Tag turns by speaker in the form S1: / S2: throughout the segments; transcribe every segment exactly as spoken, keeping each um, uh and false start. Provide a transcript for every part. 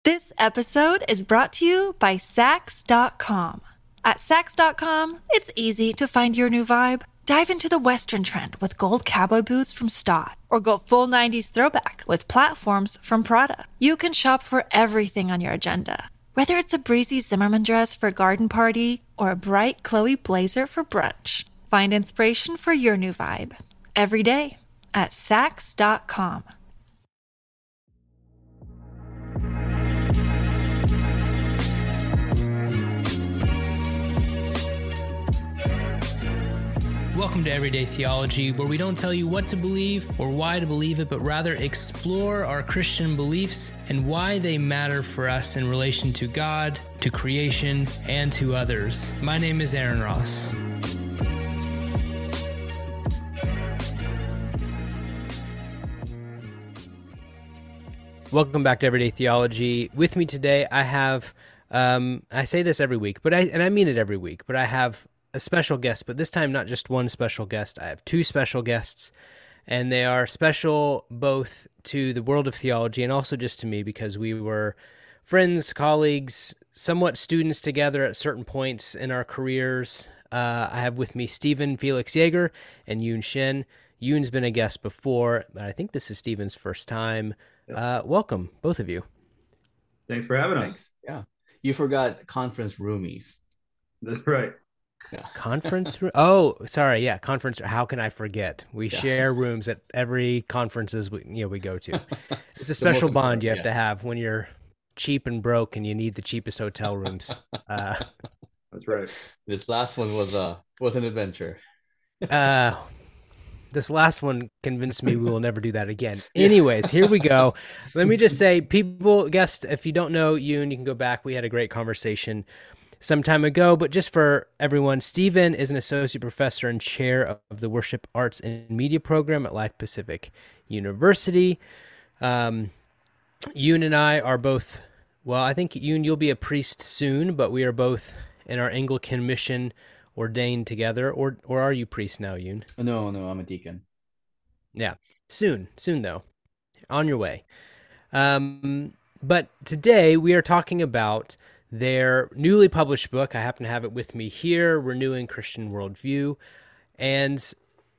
S1: This episode is brought to you by Sax dot com. At Sax dot com, it's easy to find your new vibe. Dive into the Western trend with gold cowboy boots from Stott, or go full nineties throwback with platforms from Prada. You can shop for everything on your agenda, whether it's a breezy Zimmermann dress for a garden party or a bright Chloe blazer for brunch. Find inspiration for your new vibe every day at Sax dot com.
S2: Welcome to Everyday Theology, where we don't tell you what to believe or why to believe it, but rather explore our Christian beliefs and why they matter for us in relation to God, to creation, and to others. My name is Aaron Ross. Welcome back to Everyday Theology. With me today, I have, um, I say this every week, but I and I mean it every week, but I have a special guest, but this time not just one special guest. I have two special guests, and they are special both to the world of theology and also just to me because we were friends, colleagues, somewhat students together at certain points in our careers. Uh, I have with me Stephen Felix Yeager and Yoon Shin. Yoon's been a guest before, but I think this is Stephen's first time. Uh, welcome, both of you.
S3: Thanks for having us.
S4: Thanks. Yeah. You forgot conference roomies.
S3: That's right.
S4: Yeah.
S2: Conference room? Oh, sorry. Yeah, conference. How can I forget? We
S4: Yeah.
S2: share rooms at every conferences we you know we go to. It's a special bond you have
S4: yeah.
S2: to have when you're cheap and broke and you need the cheapest hotel rooms. Uh,
S3: That's right.
S4: This last one was uh was an adventure.
S2: uh, this last one convinced me we will never do that again. Anyways, here we go. Let me just say, people, guest, if you don't know Yoon, you can go back. We had a great conversation some time ago, but just for everyone, Stephen is an associate professor and chair of the Worship Arts and Media program at Life Pacific University. Um, Yoon and I are both, well, I think Yoon, you'll be a priest soon, but we are both in our Anglican mission ordained together, or or are you priest now, Yoon?
S4: No, no, I'm a deacon.
S2: Yeah, soon, soon though, on your way. Um, but today we are talking about their newly published book. I happen to have it with me here, Renewing Christian Worldview. And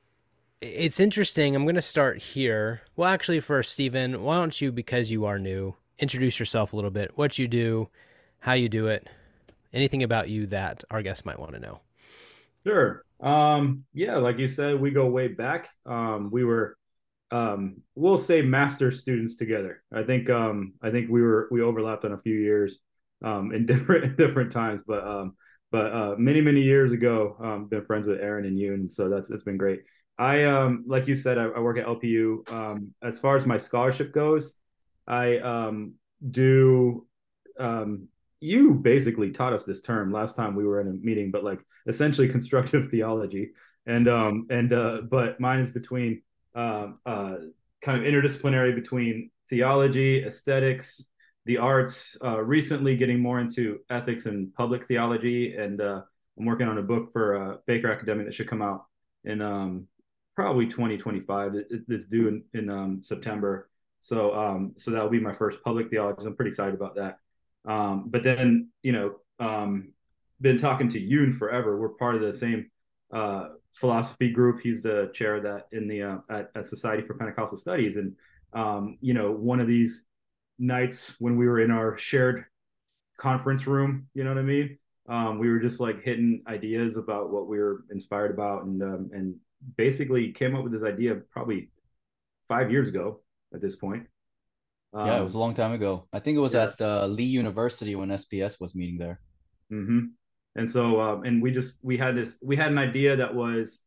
S2: it's interesting. I'm going to start here. Well, actually, first, Stephen, why don't you, because you are new, introduce yourself a little bit, what you do, how you do it, anything about you that our guests might want to know.
S3: Sure. Um, yeah, like you said, we go way back. Um, we were, um, we'll say master students together. I think, um, I think we were, we overlapped on a few years. Um, in different different times, but um, but uh, many many years ago, um, been friends with Aaron and Yoon, and so that's that's been great. I um, like you said, I, I work at L P U. Um, as far as my scholarship goes, I um, do. Um, you basically taught us this term last time we were in a meeting, but like essentially constructive theology, and um, and uh, but mine is between uh, uh, kind of interdisciplinary between theology, aesthetics, the arts, uh, recently getting more into ethics and public theology. And uh, I'm working on a book for uh, Baker Academic that should come out in um, probably twenty twenty-five. It, it's due in, in um, September. So um, so that'll be my first public theology. I'm pretty excited about that. Um, but then, you know, um, been talking to Yoon forever. We're part of the same uh, philosophy group. He's the chair of that in the uh, at, at Society for Pentecostal Studies. And, um, you know, one of these nights when we were in our shared conference room, you know what I mean? Um, we were just like hitting ideas about what we were inspired about, and um, and basically came up with this idea probably five years ago at this point. Um,
S4: Yeah, it was a long time ago. I think it was
S3: yeah.
S4: at uh, Lee University when S P S was meeting there.
S3: Mm-hmm. And so, um, and we just we had this we had an idea that was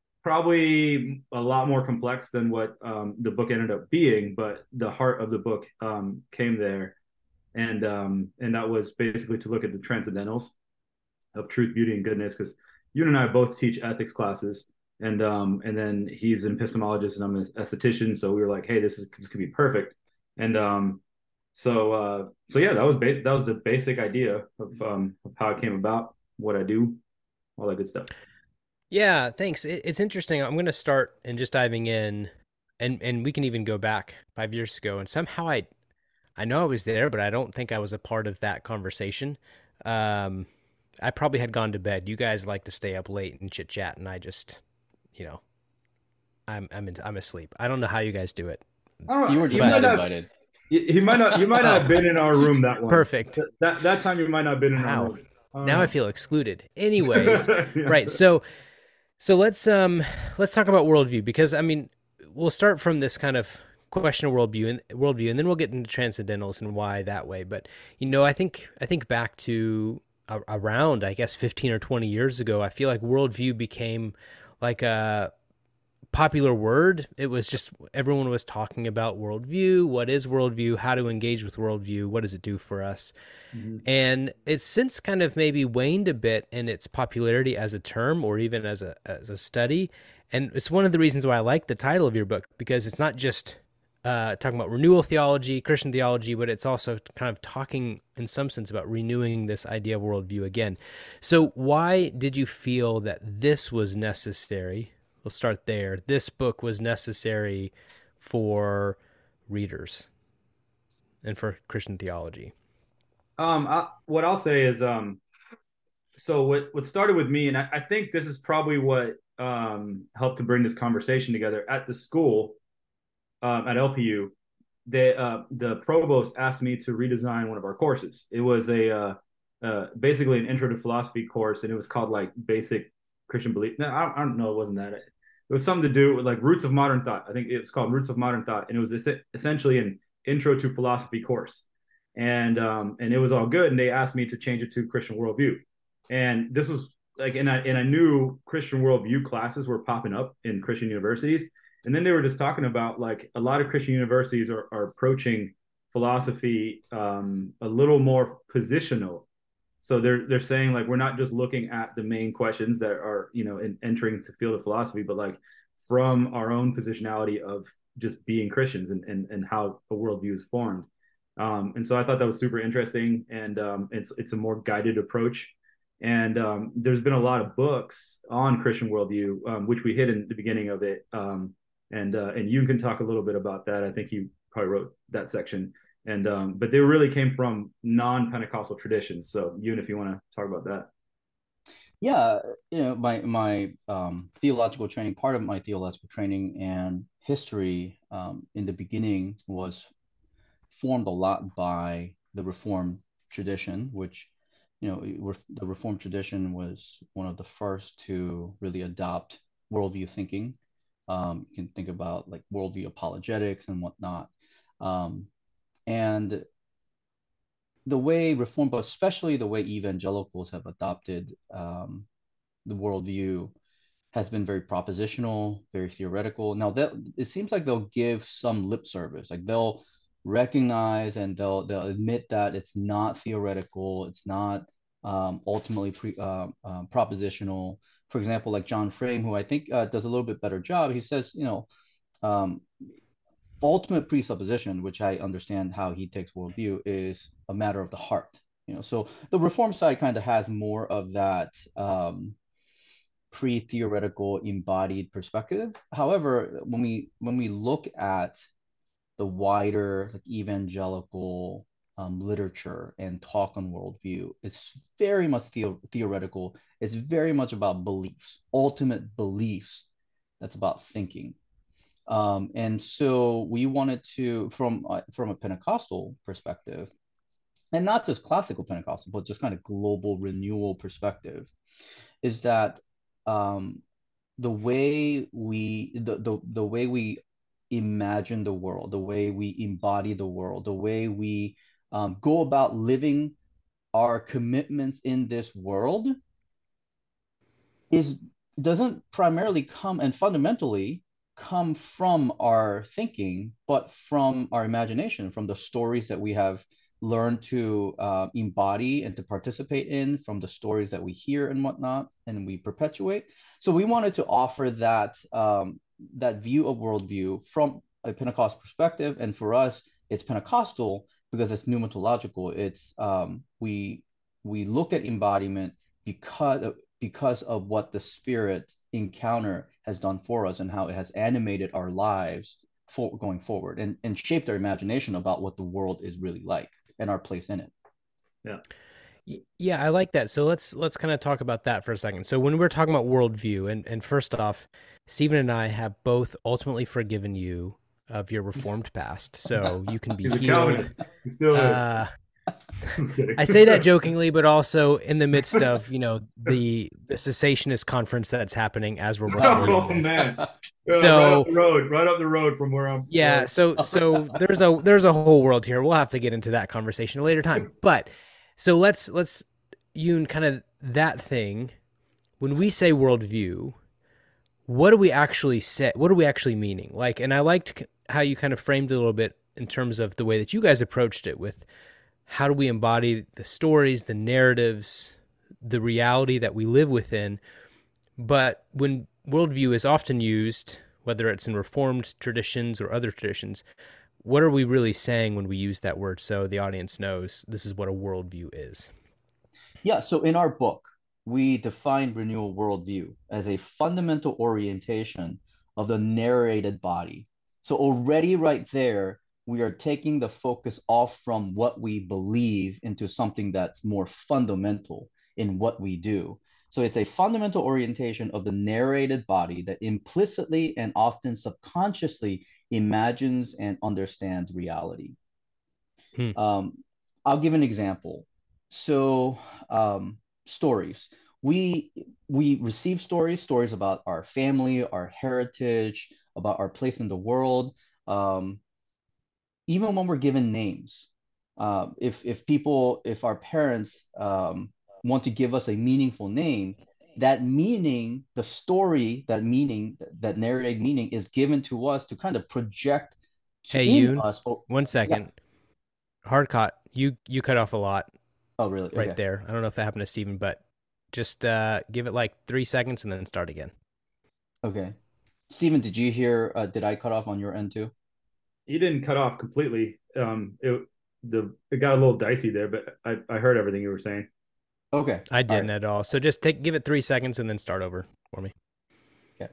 S3: probably a lot more complex than what um, the book ended up being, but the heart of the book um, came there, and um, and that was basically to look at the transcendentals of truth, beauty, and goodness. Because you and I both teach ethics classes, and um, and then he's an epistemologist and I'm an esthetician, so we were like, hey, this is this could be perfect, and um, so uh, so yeah, that was ba- that was the basic idea of um, of how it came about, what I do, all that good stuff.
S2: Yeah, thanks. It, it's interesting. I'm going to start and just diving in, and and we can even go back five years ago. And somehow I I know I was there, but I don't think I was a part of that conversation. Um, I probably had gone to bed. You guys like to stay up late and chit chat, and I just, you know, I'm I'm in, I'm asleep. I don't know how you guys do it.
S3: I don't
S4: You
S3: know.
S4: were
S3: You
S4: just
S3: might
S4: not
S3: not.
S4: invited.
S3: You, you might not. You might not have been in our room that one.
S2: Perfect.
S3: That that time you might not have been in our
S2: Wow.
S3: room. I don't
S2: Now I
S3: know.
S2: feel excluded. Anyways,
S3: Yeah.
S2: right. So so let's um let's talk about worldview because I mean we'll start from this kind of question of worldview and worldview, and then we'll get into transcendentals and why that way. But you know, I think I think back to a, around I guess fifteen or twenty years ago, I feel like worldview became like a popular word. It was just everyone was talking about worldview. What is worldview? How to engage with worldview? What does it do for us?
S3: Mhm.
S2: And it's since kind of maybe waned a bit in its popularity as a term or even as a as a study. And it's one of the reasons why I like the title of your book, because it's not just uh, talking about renewal theology, Christian theology, but it's also kind of talking in some sense about renewing this idea of worldview again. So why did you feel that this was necessary? We'll start there. This book was necessary for readers and for Christian theology.
S3: Um, I, what I'll say is, um, so what what started with me, and I, I think this is probably what um helped to bring this conversation together at the school, um, at L P U. They, uh, the provost asked me to redesign one of our courses. It was a uh, uh, basically an intro to philosophy course, and it was called like basic Christian belief. No, I, I don't know. It wasn't that. It was something to do with like roots of modern thought. I think it was called Roots of Modern Thought, and it was es- essentially an intro to philosophy course. And um, and it was all good. And they asked me to change it to Christian worldview. And this was like, and I and I knew Christian worldview classes were popping up in Christian universities. And then they were just talking about like a lot of Christian universities are, are approaching philosophy um, a little more positional. So they're they're saying like we're not just looking at the main questions that are, you know, in, entering to field of philosophy, but like from our own positionality of just being Christians and and, and how a worldview is formed. Um, and so I thought that was super interesting, and um, it's it's a more guided approach. And um, there's been a lot of books on Christian worldview, um, which we hit in the beginning of it. Um, and uh, and you can talk a little bit about that. I think you probably wrote that section. And um, but they really came from non-Pentecostal traditions. So Yoon, if you want to talk about that.
S4: Yeah, you know, my my um, theological training, part of my theological training and history um, in the beginning was formed a lot by the Reformed tradition, which, you know, re- the Reformed tradition was one of the first to really adopt worldview thinking. Um, you can think about like worldview apologetics and whatnot. Um, and the way Reformed, but especially the way evangelicals have adopted um, the worldview has been very propositional, very theoretical. Now that it seems like they'll give some lip service, like they'll recognize and they'll they'll admit that it's not theoretical, it's not um, ultimately pre, uh, uh, propositional. For example, like John Frame, who I think uh, does a little bit better job, he says, you know, um, ultimate presupposition, which I understand how he takes worldview, is a matter of the heart. You know, so the reform side kind of has more of that. Um, pre-theoretical embodied perspective. However, when we when we look at the wider like evangelical um, literature and talk on worldview, it's very much theo- theoretical. It's very much about beliefs, ultimate beliefs. That's about thinking. Um, and so we wanted to, from uh, from a Pentecostal perspective, and not just classical Pentecostal, but just kind of global renewal perspective, is that um, the way we the, the the way we imagine the world, the way we embody the world, the way we um, go about living our commitments in this world is doesn't primarily come and fundamentally come from our thinking, but from our imagination, from the stories that we have learned to uh, embody and to participate in, from the stories that we hear and whatnot, and we perpetuate. So we wanted to offer that um, that view of worldview from a Pentecost perspective, and for us, it's Pentecostal because it's pneumatological. It's um, we we look at embodiment because of, because of what the spirit encounter has done for us and how it has animated our lives for going forward, and and shape their imagination about what the world is really like and our place in it.
S3: Yeah.
S2: Yeah, I like that. So let's let's kind of talk about that for a second. So when we're talking about worldview, and and first off, Stephen and I have both ultimately forgiven you of your reformed past, so you can be
S3: He's a
S2: healed.
S3: Calvinist. He still is.
S2: Uh,
S3: Just kidding.
S2: I say that jokingly, but also in the midst of, you know, the the cessationist conference that's happening as we're recording
S3: Oh
S2: this.
S3: man. Yeah,
S2: So-
S3: right up the road, right up the road from where I'm.
S2: Yeah,
S3: where-
S2: so so there's a there's a whole world here. We'll have to get into that conversation a later time. But so let's let's Yoon, kind of that thing. When we say worldview, what do we actually say? What are we actually meaning? Like, and I liked how you kind of framed it a little bit in terms of the way that you guys approached it with how do we embody the stories, the narratives, the reality that we live within. But when worldview is often used, whether it's in Reformed traditions or other traditions, what are we really saying when we use that word so the audience knows this is what a worldview is?
S4: Yeah, so in our book, we define renewal worldview as a fundamental orientation of the narrated body. So already right there, we are taking the focus off from what we believe into something that's more fundamental in what we do. So it's a fundamental orientation of the narrated body that implicitly and often subconsciously imagines and understands reality.
S2: Hmm.
S4: Um, I'll give an example. So um, stories. We we receive stories, stories about our family, our heritage, about our place in the world. Um, even when we're given names, uh, if if people, if our parents um, want to give us a meaningful name, that meaning, the story, that meaning, that narrated meaning is given to us to kind of project to,
S2: Hey,
S4: in
S2: Yoon,
S4: us. Oh,
S2: one
S4: yeah.
S2: second. Hardcott, you you cut off a lot
S4: Oh, really?
S2: right
S4: Okay.
S2: there. I don't know if that happened to Stephen, but just uh, give it like three seconds and then start again.
S4: Okay. Stephen, did you hear, uh, did I cut off on your end too?
S3: You didn't cut off completely. Um, it the it got a little dicey there, but I I heard everything you were saying.
S4: Okay.
S2: I
S4: All
S2: didn't
S4: right.
S2: at all. So just take give it three seconds and then start over for me.
S4: Okay.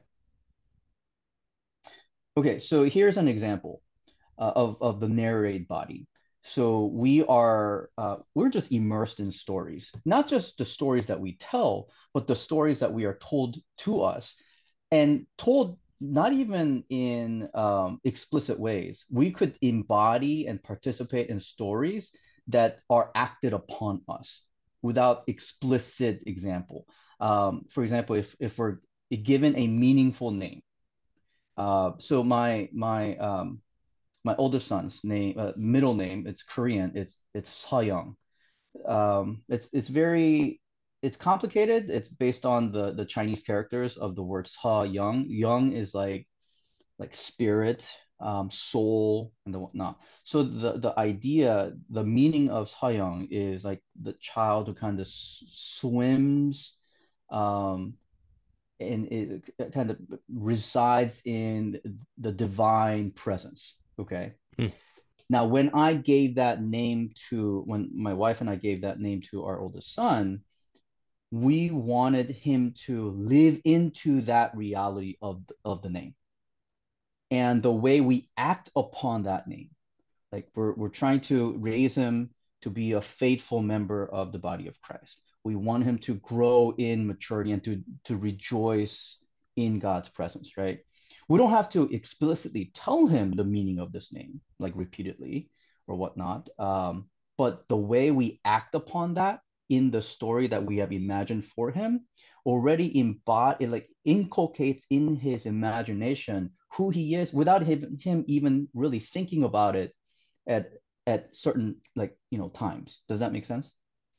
S4: Okay. So here's an example uh, of, of the narrate body. So we are, uh, we're just immersed in stories, not just the stories that we tell, but the stories that we are told to us, and told not even in um, explicit ways. We could embody and participate in stories that are acted upon us without explicit example. Um, for example, if if we're given a meaningful name, uh, so my my um, my oldest son's name, uh, middle name, it's Korean. It's it's Soyoung. Um, it's it's very it's complicated. It's based on the the Chinese characters of the word Sa Young. Young is like like spirit, um, soul, and the whatnot. So the the idea, the meaning of Sa Young is like the child who kind of s- swims, um, and it kind of resides in the divine presence. Okay.
S2: Hmm.
S4: Now, when I gave that name to, when my wife and I gave that name to our oldest son, we wanted him to live into that reality of, of the name and the way we act upon that name. Like we're, we're trying to raise him to be a faithful member of the body of Christ. We want him to grow in maturity and to, to rejoice in God's presence, right? We don't have to explicitly tell him the meaning of this name, like repeatedly or whatnot. Um, but the way we act upon that in the story that we have imagined for him already embody, it like inculcates in his imagination who he is without him, him even really thinking about it at at certain, like, you know, times. Does that make sense?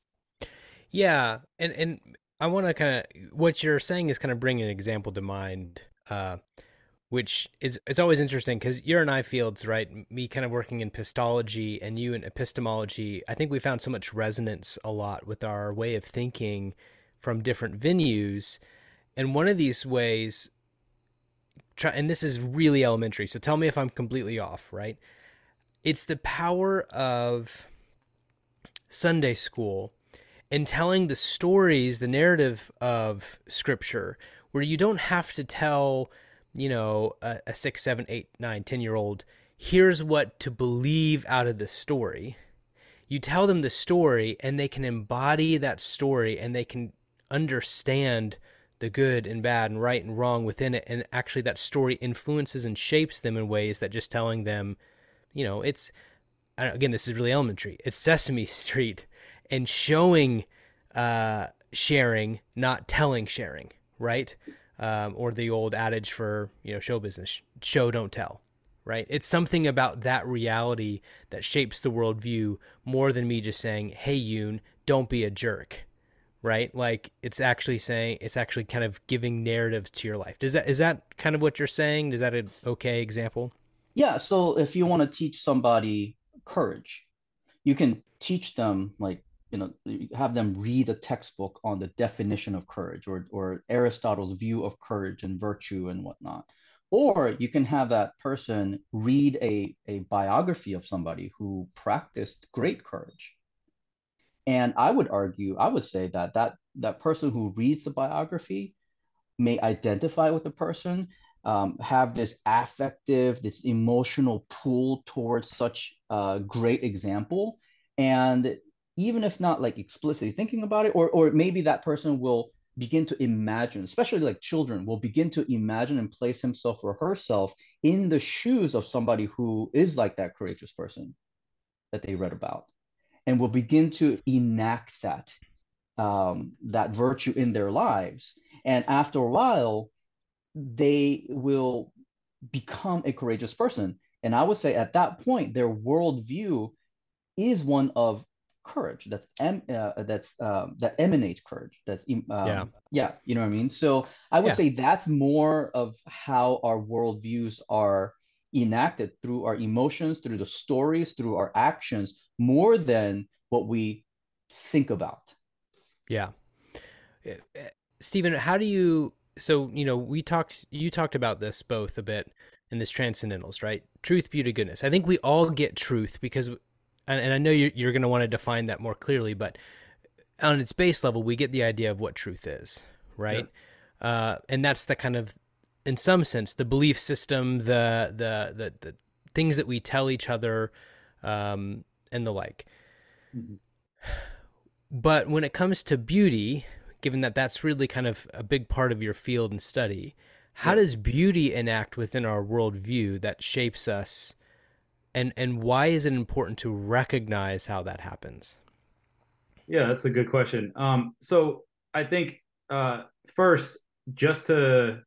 S2: Yeah, and and I want to kind of what you're saying is kind of bring an example to mind, uh, which is it's always interesting because you're in I fields, right? Me kind of working in Pistology and you in epistemology. I think we found so much resonance a lot with our way of thinking from different venues, and one of these ways, try, and this is really elementary, so tell me if I'm completely off, right? It's the power of Sunday school and telling the stories, the narrative of Scripture, where you don't have to tell you know, a, a six, seven, eight, nine, ten year old, here's what to believe out of the story. You tell them the story and they can embody that story and they can understand the good and bad and right and wrong within it. And actually that story influences and shapes them in ways that just telling them, you know, it's, again, this is really elementary. It's Sesame Street and showing, uh, sharing, not telling sharing, right? Um, or the old adage for, you know, show business, show, don't tell. Right? It's something about that reality that shapes the worldview more than me just saying, hey, Yoon, don't be a jerk. Right? Like it's actually saying, it's actually kind of giving narrative to your life. Does that, is that kind of what you're saying? Is that an okay example?
S4: Yeah. So if you want to teach somebody courage, you can teach them, like, you know, have them read a textbook on the definition of courage, or, or Aristotle's view of courage and virtue and whatnot. Or you can have that person read a, a biography of somebody who practiced great courage. And I would argue, I would say that that, that person who reads the biography may identify with the person, um, have this affective, this emotional pull towards such a great example. And even if not like explicitly thinking about it, or, or maybe that person will begin to imagine, especially like children, will begin to imagine and place himself or herself in the shoes of somebody who is like that courageous person that they read about, and will begin to enact that um, that virtue in their lives. And after a while, they will become a courageous person. And I would say at that point, their worldview is one of courage. That's em, uh, that's uh, that emanates courage. That's um,
S2: Yeah.
S4: yeah, you know what I mean. So I would
S2: Yeah.
S4: say that's more of how our worldviews are enacted, through our emotions, through the stories, through our actions, more than what we think about.
S2: Yeah. Stephen, how do you, so, you know, we talked, you talked about this both a bit in this Transcendentals, right? Truth, beauty, goodness. I think we all get truth because, and, and I know you're, you're going to want to define that more clearly, but on its base level, we get the idea of what truth is, right? Yeah. Uh, and that's the kind of, in some sense, the belief system, the, the, the, the things that we tell each other, um, and the like. Mm-hmm. But when it comes to beauty, given that that's really kind of a big part of your field and study, how yeah. does beauty enact within our worldview that shapes us, and, and why is it important to recognize how that happens?
S3: Yeah, that's a good question. Um, so I think uh, first, just to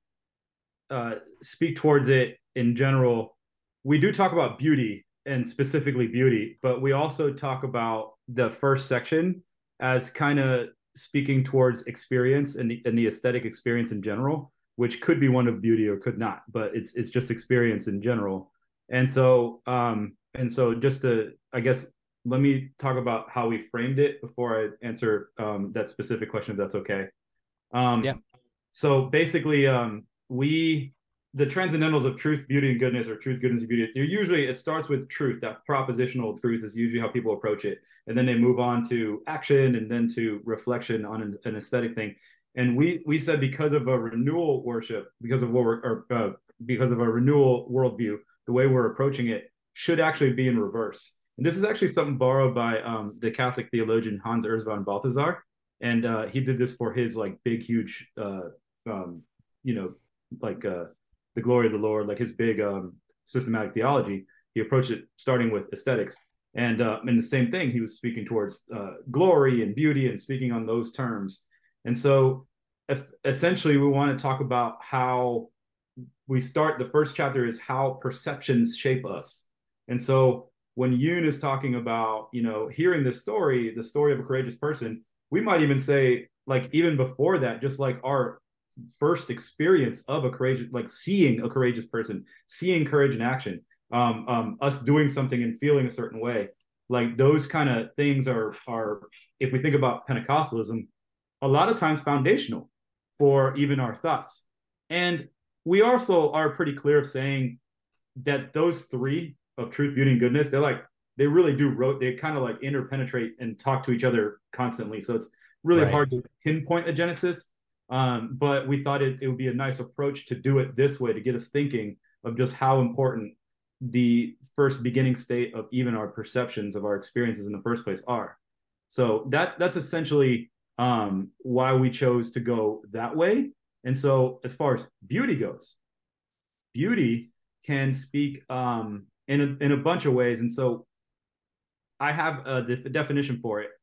S3: uh, speak towards it in general, we do talk about beauty and specifically beauty, but we also talk about the first section as kind of speaking towards experience and the, and the aesthetic experience in general, which could be one of beauty or could not, but it's it's just experience in general. And so um, and so just to, I guess, let me talk about how we framed it before I answer um, that specific question, if that's okay. Um,
S2: yeah.
S3: So basically, um, we, the transcendentals of truth, beauty, and goodness, or truth, goodness, and beauty, usually it starts with truth. That propositional truth is usually how people approach it. And then they move on to action and then to reflection on an, an aesthetic thing. And we we said because of a renewal worship, because of what we're, or, uh, because of a renewal worldview, the way we're approaching it should actually be in reverse. And this is actually something borrowed by um, the Catholic theologian Hans Urs von Balthasar. And uh, he did this for his like big, huge, uh, um, you know, like uh, the glory of the Lord, like his big um, systematic theology. He approached it starting with aesthetics. And uh, in the same thing, he was speaking towards uh, glory and beauty and speaking on those terms. And so if, essentially, we want to talk about how we start. The first chapter is how perceptions shape us. And so when Yoon is talking about, you know, hearing this story, the story of a courageous person, we might even say, like, even before that, just like our first experience of a courageous, like seeing a courageous person, seeing courage in action, um, um, us doing something and feeling a certain way, like those kind of things are, are, if we think about Pentecostalism, a lot of times foundational for even our thoughts. And we also are pretty clear of saying that those three of truth, beauty, and goodness, they're like, they really do wrote, they kind of like interpenetrate and talk to each other constantly. So it's really right. hard to pinpoint a genesis. Um, but we thought it, it would be a nice approach to do it this way, to get us thinking of just how important the first beginning state of even our perceptions of our experiences in the first place are. So that that's essentially um, why we chose to go that way. And so as far as beauty goes, beauty can speak um, in a, in a bunch of ways. And so I have a def- definition for it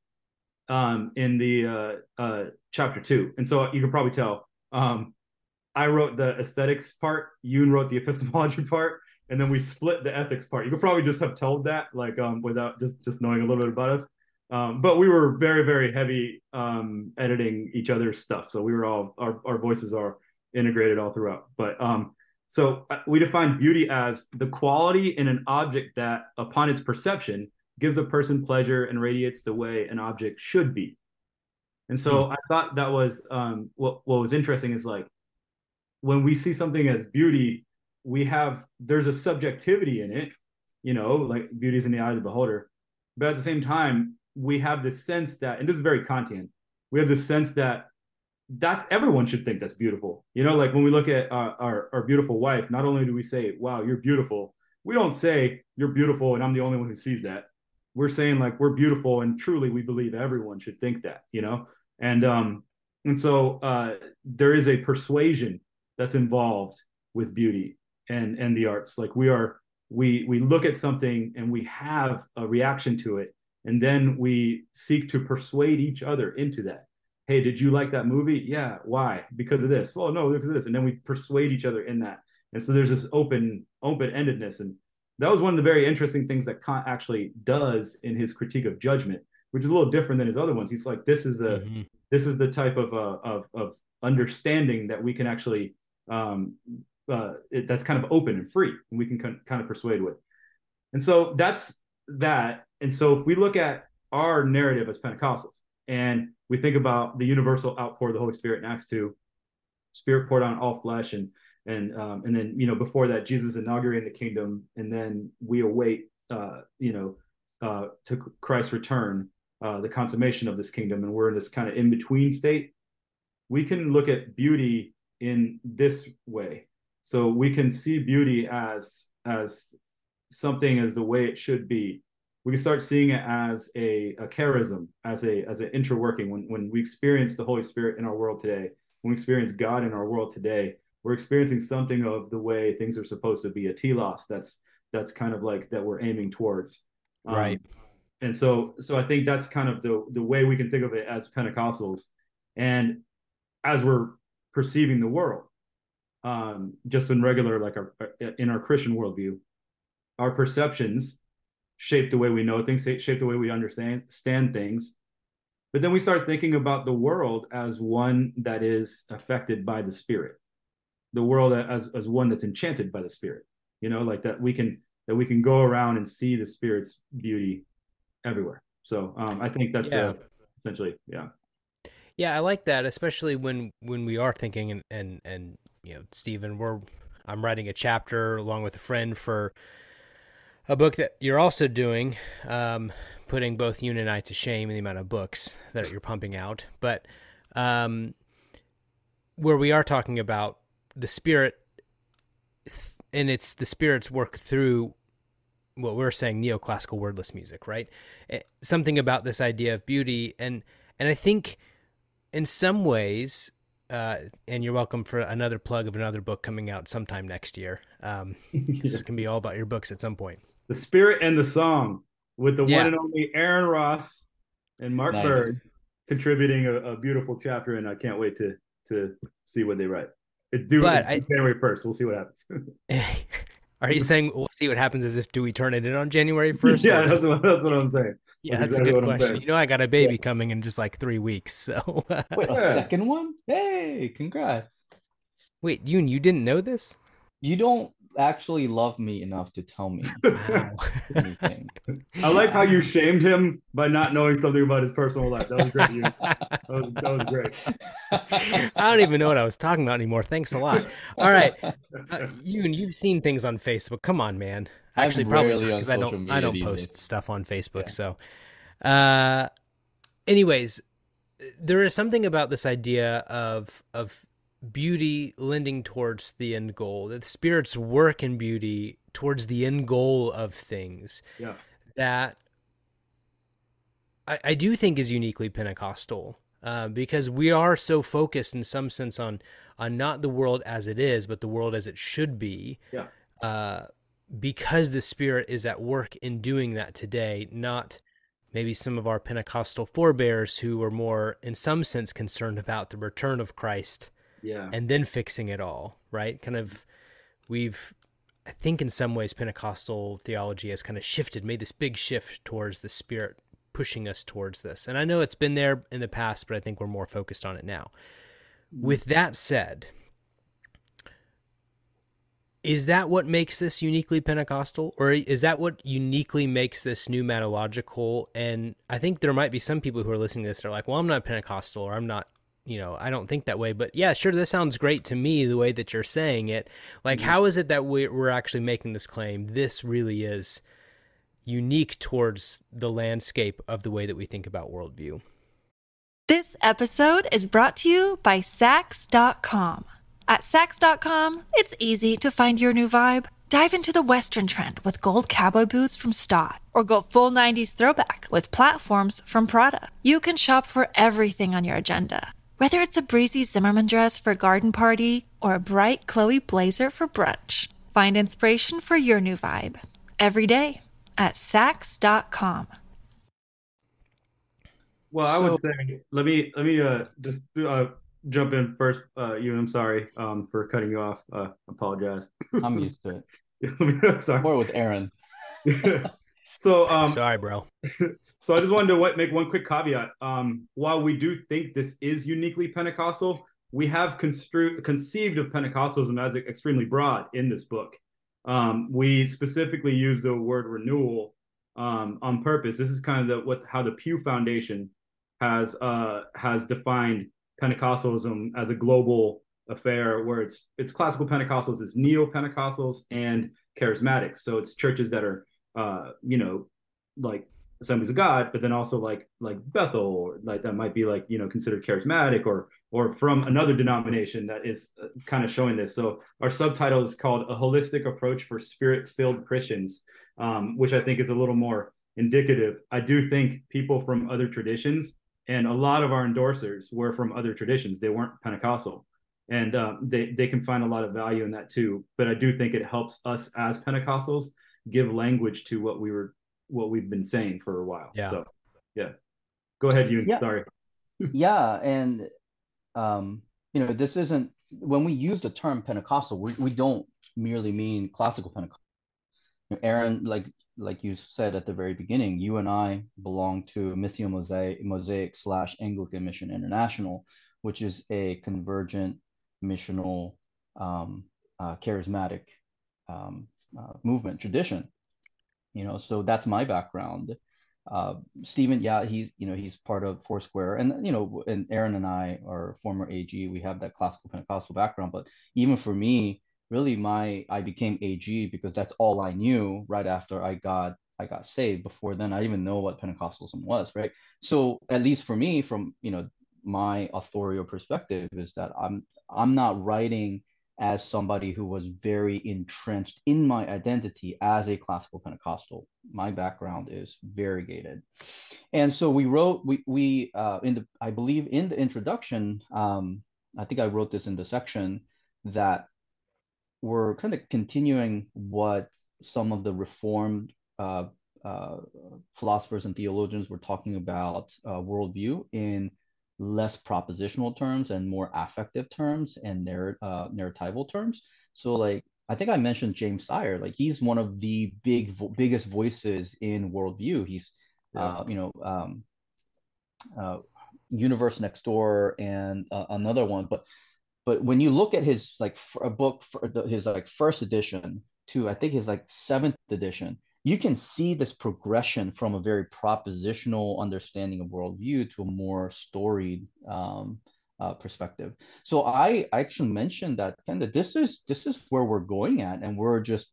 S3: um, in the uh, uh, chapter two. And so you can probably tell um, I wrote the aesthetics part, Yoon wrote the epistemology part, and then we split the ethics part. You could probably just have told that, like um, without just just knowing a little bit about us. Um, but we were very, very heavy um, editing each other's stuff. So we were all, our, our voices are integrated all throughout. But um, so we define beauty as the quality in an object that, upon its perception, gives a person pleasure and radiates the way an object should be. And so hmm. I thought that was um, what, what was interesting is like, when we see something as beauty, we have, there's a subjectivity in it, you know, like beauty is in the eye of the beholder. But at the same time, we have this sense that, and this is very Kantian, we have this sense that that's, everyone should think that's beautiful. You know, like when we look at our, our, our beautiful wife, not only do we say, wow, you're beautiful, we don't say you're beautiful and I'm the only one who sees that. We're saying like, we're beautiful, and truly we believe everyone should think that, you know? And, um, and so uh, there is a persuasion that's involved with beauty and, and the arts. Like we are, we, we look at something and we have a reaction to it. And then we seek to persuade each other into that. Hey, did you like that movie? Yeah. Why? Because of this. Well, no, because of this. And then we persuade each other in that. And so there's this open, open-endedness. And that was one of the very interesting things that Kant actually does in his critique of judgment, which is a little different than his other ones. He's like, this is a, mm-hmm. this is the type of, uh, of, of understanding that we can actually, um, uh, it, that's kind of open and free, and we can con- kind of persuade with. And so that's that. And so if we look at our narrative as Pentecostals and we think about the universal outpour of the Holy Spirit in Acts two, Spirit poured on all flesh, and and um, and then, you know, before that, Jesus inaugurating the kingdom, and then we await, uh, you know, uh, to Christ's return, uh, the consummation of this kingdom, and we're in this kind of in-between state. We can look at beauty in this way. So we can see beauty as as something as the way it should be. We can start seeing it as a, a charism, as a as an interworking. When when we experience the Holy Spirit in our world today, when we experience God in our world today, we're experiencing something of the way things are supposed to be, a telos that's that's kind of like that we're aiming towards.
S2: Right.
S3: Um, and so so I think that's kind of the the way we can think of it as Pentecostals, and as we're perceiving the world, um, just in regular, like our in our Christian worldview, our perceptions shape the way we know things, shape the way we understand stand things. But then we start thinking about the world as one that is affected by the Spirit, the world as, as one that's enchanted by the Spirit, you know, like that we can, that we can go around and see the Spirit's beauty everywhere. So um, I think that's yeah. uh, essentially, yeah.
S2: Yeah, I like that, especially when, when we are thinking and, and, and, you know, Stephen, we're, I'm writing a chapter along with a friend for a book that you're also doing, um, putting both you and I to shame in the amount of books that you're pumping out, but um, where we are talking about the Spirit, and it's the Spirit's work through what we're saying, neoclassical wordless music, right? Something about this idea of beauty, and and I think in some ways, uh, and you're welcome for another plug of another book coming out sometime next year. Um, yeah. This can be all about your books at some point.
S3: The Spirit and the Song, with the yeah. one and only Aaron Ross and Mark nice. Bird contributing a, a beautiful chapter, and I can't wait to to see what they write. It's due it's I, January first. We'll see what happens.
S2: Are you saying we'll see what happens as if do we turn it in on January first?
S3: Yeah, that's what, that's what I'm saying.
S2: Yeah, that's, that's exactly a good question. You know, I got a baby yeah. coming in just like three weeks. So
S4: wait, a yeah. second one? Hey, congrats.
S2: Wait, Yoon, you didn't know this?
S4: You don't actually love me enough to tell me wow. anything.
S3: I like how you shamed him by not knowing something about his personal life. That was great. You. That was that was great.
S2: I don't even know what I was talking about anymore. Thanks a lot. All right, uh, Yoon, you've seen things on Facebook. Come on, man. Actually, probably because I don't. I don't post either. stuff on Facebook. Yeah. So, uh, anyways, there is something about this idea of of beauty lending towards the end goal, that the Spirit's work in beauty towards the end goal of things,
S3: Yeah.
S2: that I, I do think is uniquely Pentecostal, uh, because we are so focused in some sense on on not the world as it is, but the world as it should be.
S3: Yeah.
S2: Uh, because the Spirit is at work in doing that today, not maybe some of our Pentecostal forebears who were more, in some sense, concerned about the return of Christ
S3: Yeah.
S2: and then fixing it all, right? Kind of, we've, I think in some ways, Pentecostal theology has kind of shifted, made this big shift towards the Spirit pushing us towards this. And I know it's been there in the past, but I think we're more focused on it now. With that said, is that what makes this uniquely Pentecostal, or is that what uniquely makes this pneumatological? And I think there might be some people who are listening to this that are like, well, I'm not Pentecostal, or I'm not, you know, I don't think that way. But yeah, sure, this sounds great to me, the way that you're saying it. Like, mm-hmm. How is it that we're actually making this claim? This really is unique towards the landscape of the way that we think about worldview.
S1: This episode is brought to you by Sax dot com. At Sax dot com, it's easy to find your new vibe. Dive into the Western trend with gold cowboy boots from Stott, or go full nineties throwback with platforms from Prada. You can shop for everything on your agenda, whether it's a breezy Zimmermann dress for a garden party or a bright Chloe blazer for brunch. Find inspiration for your new vibe every day at Sax dot com.
S3: Well, I would say, let me let me uh just uh jump in first. Uh, you, I'm sorry um for cutting you off. Uh, apologize.
S4: I'm used to it.
S3: Sorry.
S4: More with Aaron.
S3: so um
S2: sorry, bro.
S3: So I just wanted to make one quick caveat. Um, while we do think this is uniquely Pentecostal, we have construed conceived of Pentecostalism as extremely broad in this book. Um, we specifically use the word renewal um, on purpose. This is kind of the what how the Pew Foundation has uh, has defined Pentecostalism as a global affair, where it's it's classical Pentecostals, it's neo-Pentecostals, and charismatics. So it's churches that are uh, you know like Assemblies of God, but then also like like Bethel, or like that might be like you know considered charismatic, or or from another denomination that is kind of showing this. So our subtitle is called A Holistic Approach for Spirit-Filled Christians, um, which I think is a little more indicative. I do think people from other traditions, and a lot of our endorsers were from other traditions. They weren't Pentecostal, and uh, they they can find a lot of value in that too. But I do think it helps us as Pentecostals give language to what we were what we've been saying for a while.
S2: Yeah.
S3: So yeah, go ahead, you.
S4: Yeah.
S3: Sorry.
S4: Yeah, and um, you know, this isn't when we use the term Pentecostal, we, we don't merely mean classical Pentecostal. Aaron, like like you said at the very beginning, you and I belong to Missio Mosaic, Mosaic slash Anglican Mission International, which is a convergent missional um, uh, charismatic um, uh, movement tradition. You know, so that's my background. Uh, Stephen, yeah, he's you know he's part of Foursquare, and you know, and Aaron and I are former A G. We have that classical Pentecostal background, but even for me, really, my I became A G because that's all I knew right after I got I got saved. Before then, I didn't even know what Pentecostalism was, right? So at least for me, from you know my authorial perspective, is that I'm I'm not writing as somebody who was very entrenched in my identity as a classical Pentecostal. My background is variegated. And so we wrote, we, we uh, in the, I believe in the introduction, um, I think I wrote this in the section, that we're kind of continuing what some of the Reformed uh, uh, philosophers and theologians were talking about uh, worldview in less propositional terms and more affective terms and narr- uh, narratival terms. So like, I think I mentioned James Sire, like he's one of the big, vo- biggest voices in worldview. He's, yeah. uh, you know, um, uh, Universe Next Door and uh, another one. But, but when you look at his like a book, for the, his like first edition to, I think his like seventh edition, you can see this progression from a very propositional understanding of worldview to a more storied um, uh, perspective. So I, I actually mentioned that kind of this is this is where we're going at, and we're just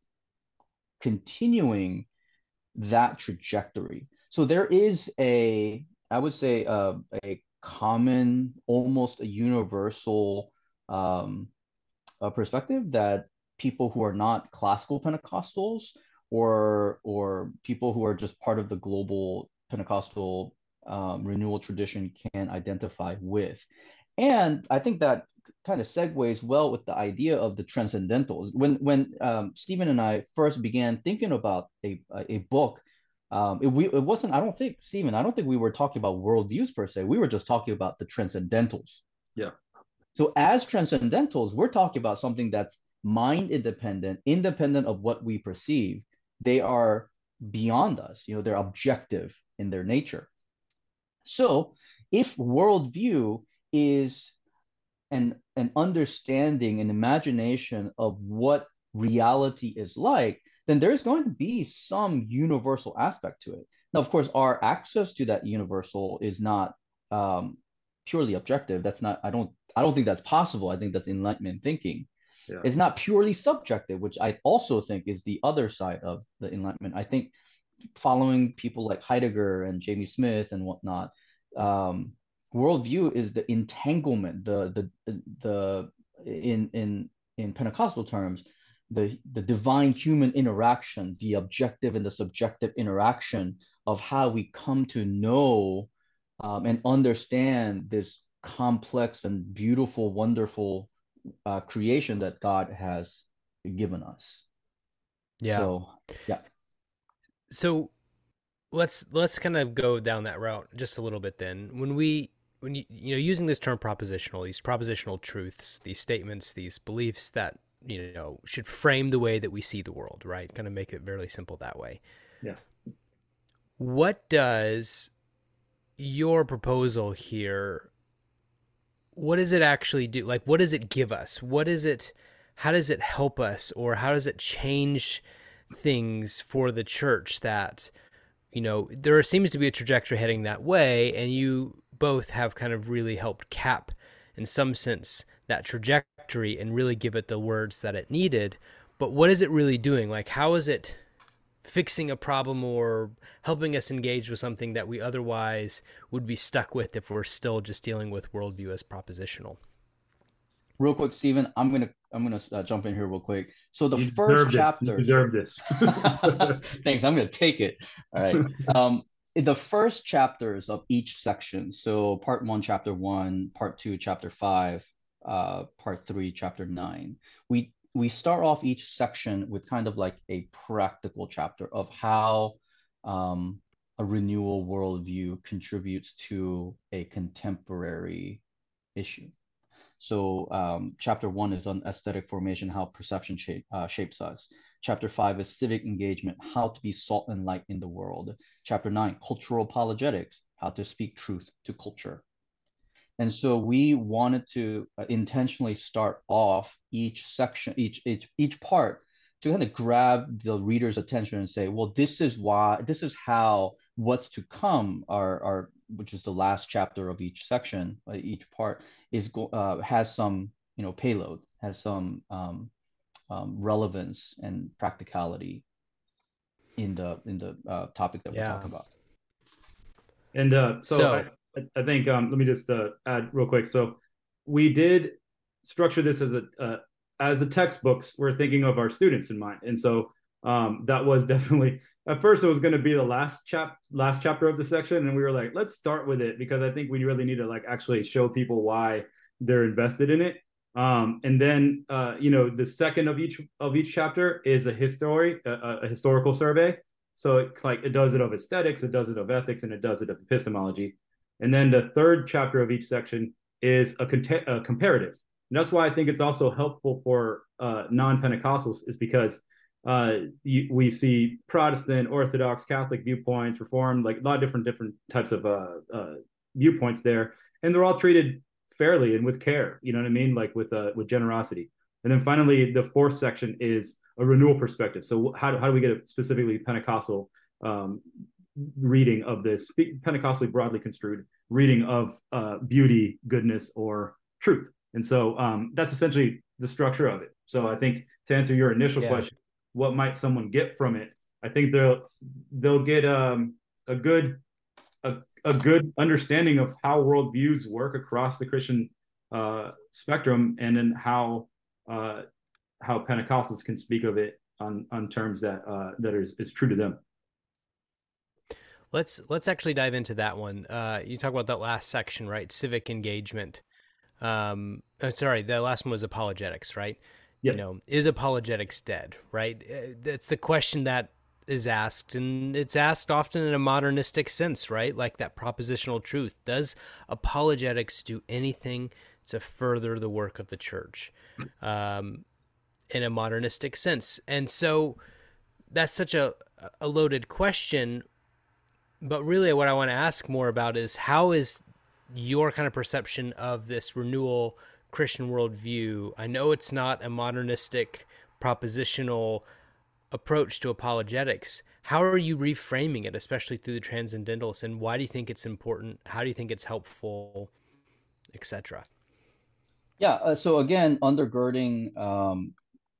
S4: continuing that trajectory. So there is a, I would say, uh, a common, almost a universal um, uh, perspective that people who are not classical Pentecostals or or people who are just part of the global Pentecostal um, renewal tradition can identify with. And I think that kind of segues well with the idea of the transcendental. When when um, Stephen and I first began thinking about a a book, um, it, we, it wasn't, I don't think, Stephen, I don't think we were talking about worldviews per se. We were just talking about the transcendentals.
S3: Yeah.
S4: So as transcendentals, we're talking about something that's mind independent, independent of what we perceive. They are beyond us, you know, they're objective in their nature. So if worldview is an, an understanding, an imagination of what reality is like, then there's going to be some universal aspect to it. Now, of course, our access to that universal is not um, purely objective. That's not, I don't, I don't think that's possible. I think that's Enlightenment thinking. Yeah. It's not purely subjective, which I also think is the other side of the Enlightenment. I think following people like Heidegger and Jamie Smith and whatnot, um, worldview is the entanglement, the the the in in in Pentecostal terms, the the divine human interaction, the objective and the subjective interaction of how we come to know um, and understand this complex and beautiful, wonderful uh, creation that God has given us.
S2: Yeah.
S4: So yeah.
S2: So let's let's kind of go down that route just a little bit then. When we when you you know using this term propositional, these propositional truths, these statements, these beliefs that you know should frame the way that we see the world, right? Kind of make it very simple that way.
S3: Yeah.
S2: What does your proposal here, what does it actually do? Like, what does it give us? What is it, how does it help us, or how does it change things for the church that, you know, there seems to be a trajectory heading that way, and you both have kind of really helped cap, in some sense, that trajectory and really give it the words that it needed. But what is it really doing? Like, how is it fixing a problem or helping us engage with something that we otherwise would be stuck with if we're still just dealing with worldview as propositional?
S4: Real quick, Stephen, I'm gonna I'm gonna uh, jump in here real quick. So the
S3: you
S4: first chapter,
S3: you deserve this.
S4: Thanks, I'm gonna take it. All right. Um, the first chapters of each section. So part one, chapter one, part two, chapter five, uh, part three, chapter nine. We we start off each section with kind of like a practical chapter of how um, a renewal worldview contributes to a contemporary issue. So um, chapter one is on aesthetic formation, how perception shape, uh, shapes us. Chapter five is civic engagement, how to be salt and light in the world. Chapter nine, cultural apologetics, how to speak truth to culture. And so we wanted to intentionally start off each section, each each each part to kind of grab the reader's attention and say, well, this is why, this is how what's to come are, are which is the last chapter of each section, uh, each part is uh, has some, you know, payload, has some um, um, relevance and practicality in the in the uh, topic that yeah. we're talking about.
S3: And uh, so, so I, I think um, let me just uh, add real quick. So we did structure this as a uh, as a textbooks. We're thinking of our students in mind, and so um, that was definitely at first it was going to be the last chap last chapter of the section, and we were like, let's start with it because I think we really need to like actually show people why they're invested in it. Um, and then uh, you know the second of each of each chapter is a history a, a historical survey. So it, like it does it of aesthetics, it does it of ethics, and it does it of epistemology. And then the third chapter of each section is a, cont- a comparative. And that's why I think it's also helpful for uh, non-Pentecostals is because uh, you, we see Protestant, Orthodox, Catholic viewpoints, Reformed, like a lot of different different types of uh, uh, viewpoints there, and they're all treated fairly and with care. You know what I mean? Like with uh, with generosity. And then finally, the fourth section is a renewal perspective. So how do, how do we get a specifically Pentecostal um, reading of this, Pentecostally broadly construed reading of uh, beauty, goodness, or truth? And so um, that's essentially the structure of it. So I think to answer your initial yeah. question, what might someone get from it? I think they'll they'll get um, a good a, a good understanding of how worldviews work across the Christian uh, spectrum, and then how uh, how Pentecostals can speak of it on on terms that uh, that is, is true to them.
S2: Let's let's actually dive into that one. Uh, you talk about that last section, right? Civic engagement. Um, oh, sorry, the last one was apologetics, right?
S3: Yep.
S2: You know, is apologetics dead, right? That's the question that is asked, and it's asked often in a modernistic sense, right? Like that propositional truth. Does apologetics do anything to further the work of the church um, in a modernistic sense? And so that's such a, a loaded question. But really what I want to ask more about is how is your kind of perception of this renewal Christian worldview? I know it's not a modernistic propositional approach to apologetics. How are you reframing it, especially through the transcendentalists, and why do you think it's important? How do you think it's helpful, et cetera?
S4: Yeah. Uh, so again, undergirding um,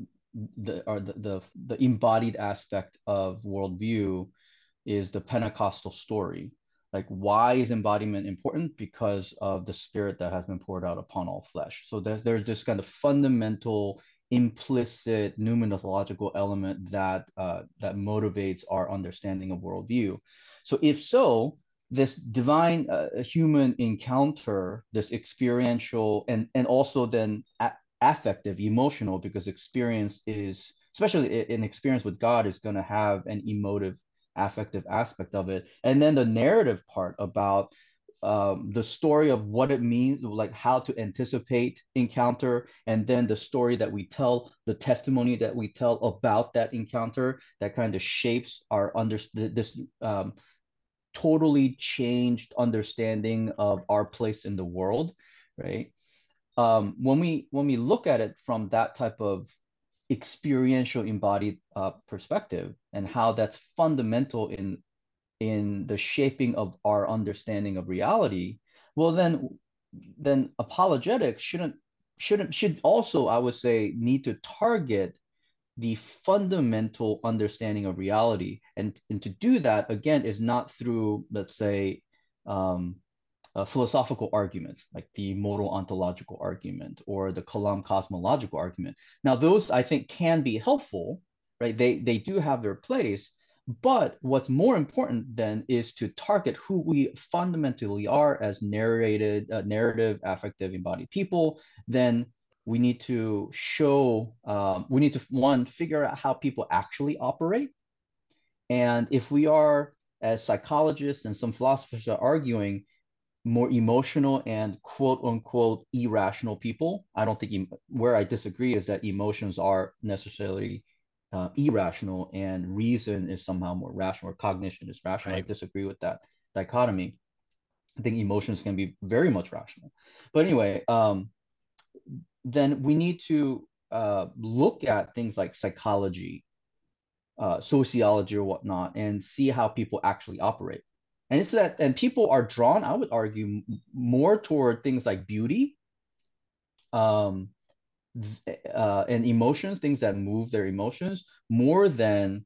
S4: the or the, the the embodied aspect of worldview is the Pentecostal story. Like, why is embodiment important? Because of the Spirit that has been poured out upon all flesh. So there's, there's this kind of fundamental, implicit pneumatological element that uh, that motivates our understanding of worldview. So if so, this divine uh, human encounter, this experiential, and and also then a- affective, emotional, because experience is, especially an experience with God, is going to have an emotive affective aspect of it, and then the narrative part about um, the story of what it means, like how to anticipate encounter, and then the story that we tell, the testimony that we tell about that encounter, that kind of shapes our under this um, totally changed understanding of our place in the world, right? Um, when we when we look at it from that type of experiential embodied uh, perspective, and how that's fundamental in in the shaping of our understanding of reality, well then then apologetics shouldn't shouldn't should also, I would say, need to target the fundamental understanding of reality. And and to do that again is not through, let's say, um, uh, philosophical arguments like the modal ontological argument or the Kalam cosmological argument. Now, those I think can be helpful, right? They they do have their place, but what's more important then is to target who we fundamentally are as narrated, uh, narrative, affective, embodied people. Then we need to show, um, we need to one figure out how people actually operate, and if we are, as psychologists and some philosophers are arguing, more emotional and quote unquote irrational people. I don't think em- where I disagree is that emotions are necessarily uh, irrational and reason is somehow more rational, or cognition is rational. I
S2: Right.
S4: disagree with that dichotomy. I think emotions can be very much rational. But anyway, um, then we need to uh, look at things like psychology, uh, sociology, or whatnot, and see how people actually operate. And it's that, and people are drawn, I would argue, more toward things like beauty, um, uh, and emotions, things that move their emotions, more than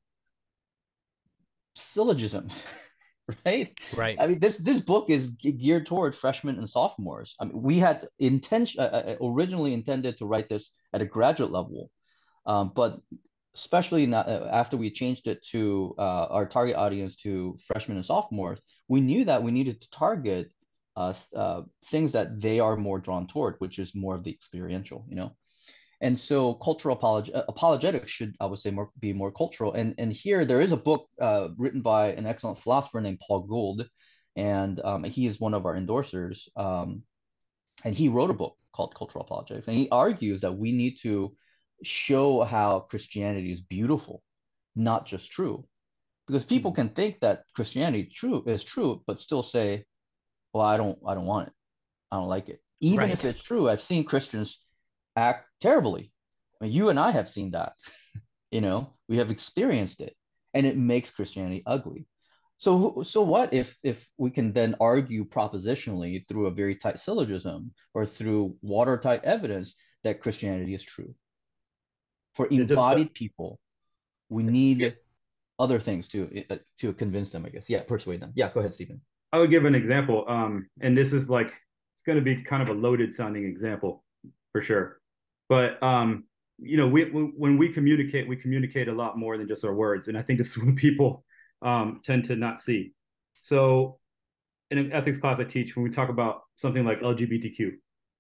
S4: syllogisms, right?
S2: Right.
S4: I mean, this this book is geared toward freshmen and sophomores. I mean, we had intention uh, uh, originally intended to write this at a graduate level, um, but especially not, uh, after we changed it to uh, our target audience to freshmen and sophomores, we knew that we needed to target uh, uh, things that they are more drawn toward, which is more of the experiential, you know. And so cultural apolog- uh, apologetics should, I would say, more be more cultural. And and here there is a book uh, written by an excellent philosopher named Paul Gould, and um, he is one of our endorsers. Um, and he wrote a book called Cultural Apologetics, and he argues that we need to show how Christianity is beautiful, not just true, because people
S3: Mhm.
S4: can think that Christianity true is true, but still say, "Well, I don't, I don't want it. I don't like it." Even if
S2: Right.
S4: it's true, I've seen Christians act terribly. I mean, you and I have seen that. You know, we have experienced it, and it makes Christianity ugly. So, so what if if we can then argue propositionally through a very tight syllogism or through watertight evidence that Christianity is true? For
S3: It just
S4: embodied people, we
S3: yeah,
S4: need other things to uh, to convince them, I guess. Yeah, persuade them. Yeah, go ahead, Stephen.
S3: I would give an example. Um, and this is like, it's going to be kind of a loaded sounding example for sure. But, um, you know, we, when we communicate, we communicate a lot more than just our words. And I think this is what people um, tend to not see. So in an ethics class I teach, when we talk about something like L G B T Q,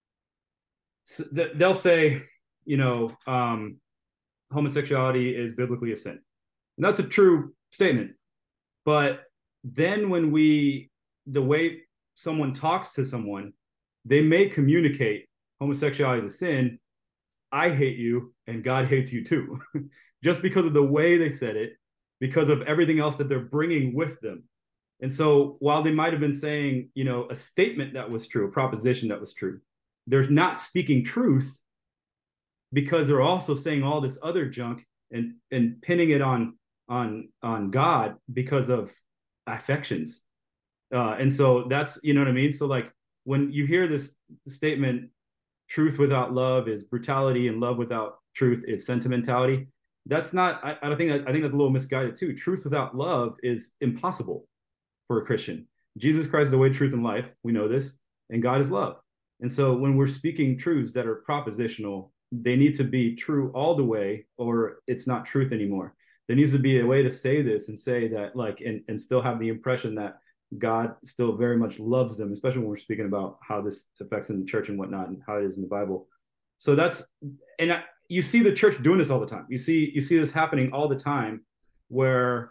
S3: so they'll say, you know, um, homosexuality is biblically a sin. And that's a true statement. But then when we, the way someone talks to someone, they may communicate homosexuality is a sin. I hate you and God hates you too, just because of the way they said it, because of everything else that they're bringing with them. And so while they might have been saying, you know, a statement that was true, a proposition that was true, they're not speaking truth because they're also saying all this other junk and, and pinning it on, on, on God because of affections. Uh, and so that's, you know what I mean? So like when you hear this statement, truth without love is brutality and love without truth is sentimentality. That's not, I, I think, I think that's a little misguided too. Truth without love is impossible for a Christian. Jesus Christ is the way, truth, and life. We know this, and God is love. And so when we're speaking truths that are propositional, they need to be true all the way, or it's not truth anymore. There needs to be a way to say this and say that, like, and, and still have the impression that God still very much loves them, especially when we're speaking about how this affects in the church and whatnot and how it is in the Bible. So that's, and I, you see the church doing this all the time. You see, you see this happening all the time where,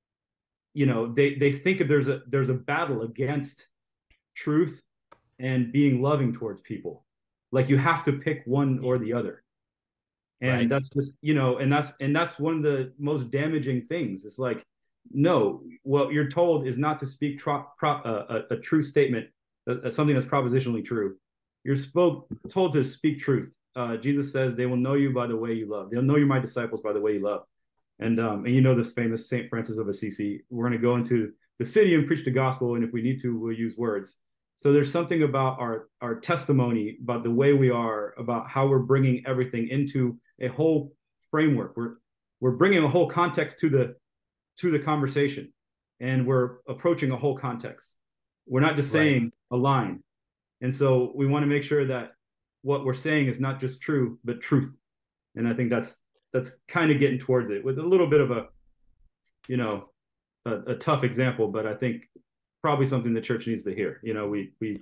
S3: you know, they, they think that there's a, there's a battle against truth and being loving towards people. Like you have to pick one or the other. And right. that's just, you know, and that's, and that's one of the most damaging things. It's like, no, what you're told is not to speak tro- pro- uh, a, a true statement, uh, something that's propositionally true. You're spoke, told to speak truth. Uh, Jesus says they will know you by the way you love. They'll know you're my disciples by the way you love. And um, and you know this famous Saint Francis of Assisi. We're going to go into the city and preach the gospel, and if we need to, we'll use words. So there's something about our our testimony, about the way we are, about how we're bringing everything into a whole framework. We're we're bringing a whole context to the to the conversation, and we're approaching a whole context. We're not just saying right. a line. And so we want to make sure that what we're saying is not just true, but truth. And I think that's that's kind of getting towards it with a little bit of a, you know, a, a tough example, but I think probably something the church needs to hear. You know, we we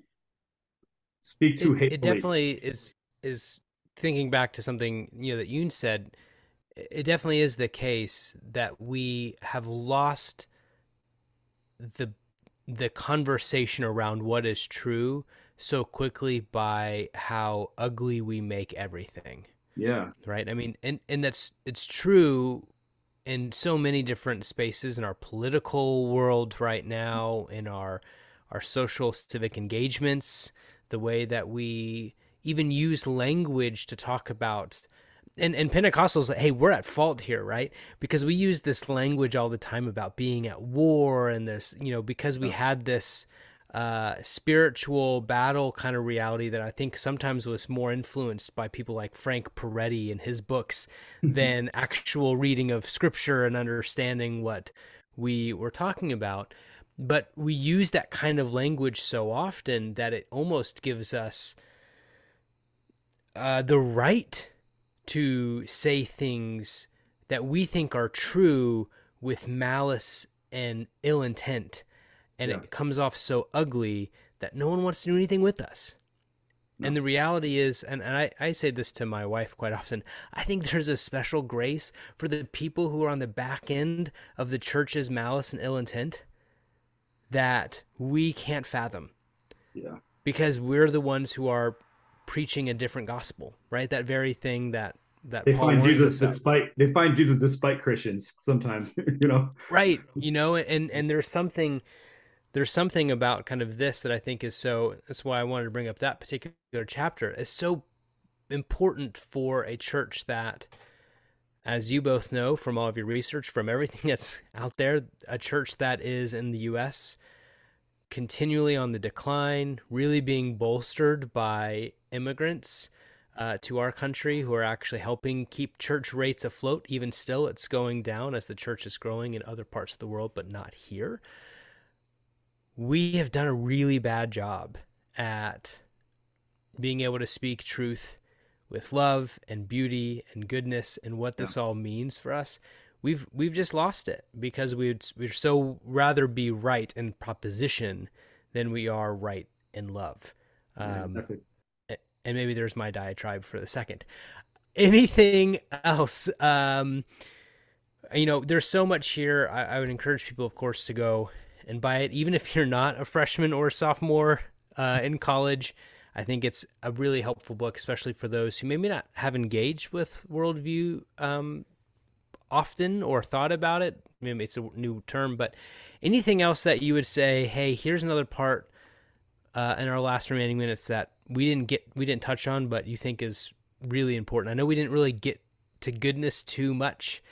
S3: speak too
S2: it,
S3: hatefully.
S2: It definitely is is thinking back to something, you know, that Yoon said. It definitely is the case that we have lost the the conversation around what is true so quickly by how ugly we make everything.
S3: Yeah.
S2: Right. I mean, and, and that's, it's true in so many different spaces in our political world right now, in our, our social civic engagements, the way that we even use language to talk about, and, and Pentecostals, hey, we're at fault here, right? Because we use this language all the time about being at war, and there's, you know, because we had this uh, spiritual battle kind of reality that I think sometimes was more influenced by people like Frank Peretti and his books than actual reading of scripture and understanding what we were talking about. But we use that kind of language so often that it almost gives us uh, the right to say things that we think are true with malice and ill intent. And yeah. it comes off so ugly that no one wants to do anything with us. No. And the reality is, and, and I, I say this to my wife quite often, I think there's a special grace for the people who are on the back end of the church's malice and ill intent that we can't fathom.
S3: Yeah.
S2: Because we're the ones who are preaching a different gospel, right? That very thing that that
S3: they
S2: Paul
S3: find Jesus
S2: us
S3: despite out. they find Jesus despite Christians sometimes, you know.
S2: Right, you know, and and there's something there's something about kind of this that I think is so. That's why I wanted to bring up that particular chapter. It's so important for a church that, as you both know from all of your research, from everything that's out there, a church that is in the U S continually on the decline, really being bolstered by immigrants uh, to our country who are actually helping keep church rates afloat. Even still, it's going down as the church is growing in other parts of the world, but not here. we have done a really bad job at being able to speak truth with love and beauty and goodness and what this yeah. all means for us. We've we've just lost it because we'd we'd so rather be right in proposition than we are right in love.
S3: Yeah,
S2: um,
S3: exactly.
S2: And maybe there's my diatribe for the second. Anything else? Um, you know, there's so much here. I, I would encourage people, of course, to go and buy it, even if you're not a freshman or a sophomore uh, in college. I think it's a really helpful book, especially for those who maybe not have engaged with worldview um, often or thought about it. Maybe it's a new term, but anything else that you would say, hey, here's another part uh, in our last remaining minutes that we didn't get, we didn't touch on, but you think is really important. I know we didn't really get to goodness too much,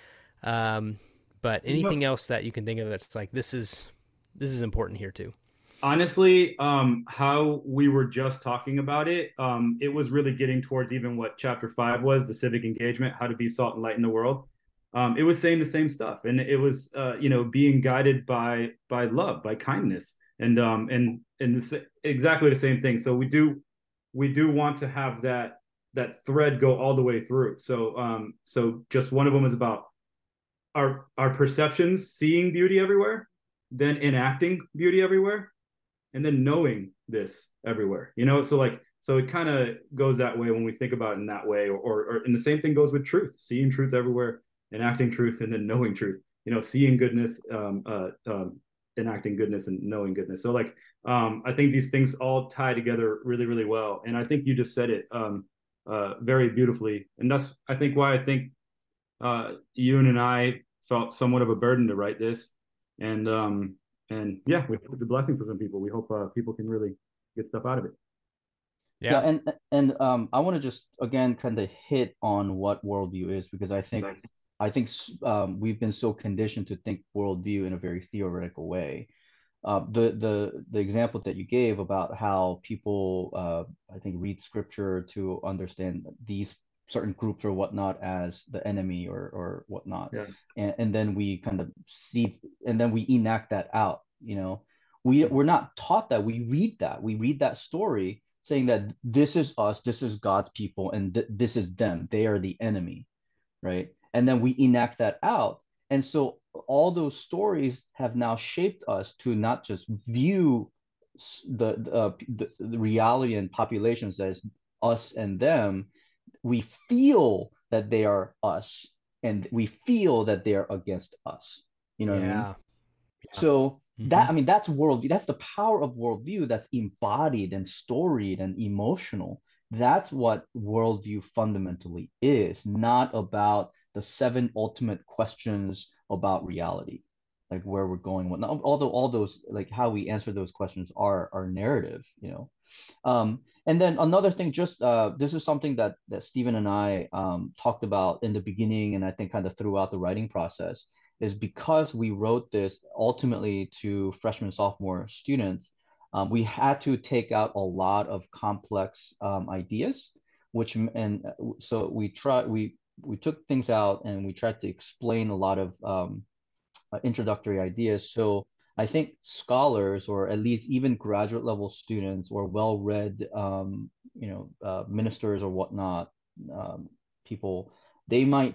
S2: um, but anything else that you can think of that's like, this is, this is important here too.
S3: Honestly, um, how we were just talking about it, um, it was really getting towards even what chapter five was, the civic engagement, how to be salt and light in the world. Um, it was saying the same stuff, and it was, uh, you know, being guided by by love, by kindness, and um, and and the, exactly the same thing. So we do we do want to have that that thread go all the way through. So um, so just one of them is about our our perceptions, seeing beauty everywhere, then enacting beauty everywhere, and then knowing this everywhere, you know? So like, so it kind of goes that way when we think about it in that way, or, or, or, and the same thing goes with truth, seeing truth everywhere, enacting truth, and then knowing truth, you know, seeing goodness, um, uh, um, enacting goodness and knowing goodness. So like, um, I think these things all tie together really, really well. And I think you just said it um, uh, very beautifully. And that's, I think why I think uh, Yoon and I felt somewhat of a burden to write this. And, um, And yeah, we hope the blessing for some people. We hope uh, people can really get stuff out of it.
S4: Yeah, yeah and and um, I want to just again kind of hit on what worldview is, because I think nice. I think um, we've been so conditioned to think worldview in a very theoretical way. Uh, the the the example that you gave about how people uh, I think read scripture to understand these certain groups or whatnot as the enemy or or whatnot, yeah. and and then we kind of see and then we enact that out. You know, we we're not taught that. We read that. We read that story saying that this is us, this is God's people, and th- this is them. They are the enemy, right? And then we enact that out. And so all those stories have now shaped us to not just view the the, uh, the, the reality and populations as us and them. We feel that they are us, and we feel that they are against us. You know yeah. what I mean? Yeah. So mm-hmm. that I mean that's worldview. That's the power of worldview that's embodied and storied and emotional. That's what worldview fundamentally is, not about the seven ultimate questions about reality, like where we're going. What, although all those, like how we answer those questions are are narrative, you know. Um, and then another thing, just uh, this is something that that Stephen and I um, talked about in the beginning, and I think kind of throughout the writing process, is because we wrote this ultimately to freshman, sophomore students. Um, we had to take out a lot of complex um, ideas, which and so we try we we took things out and we tried to explain a lot of um, uh, introductory ideas. So I think scholars, or at least even graduate level students, or well-read, um, you know, uh, ministers or whatnot, um, people, they might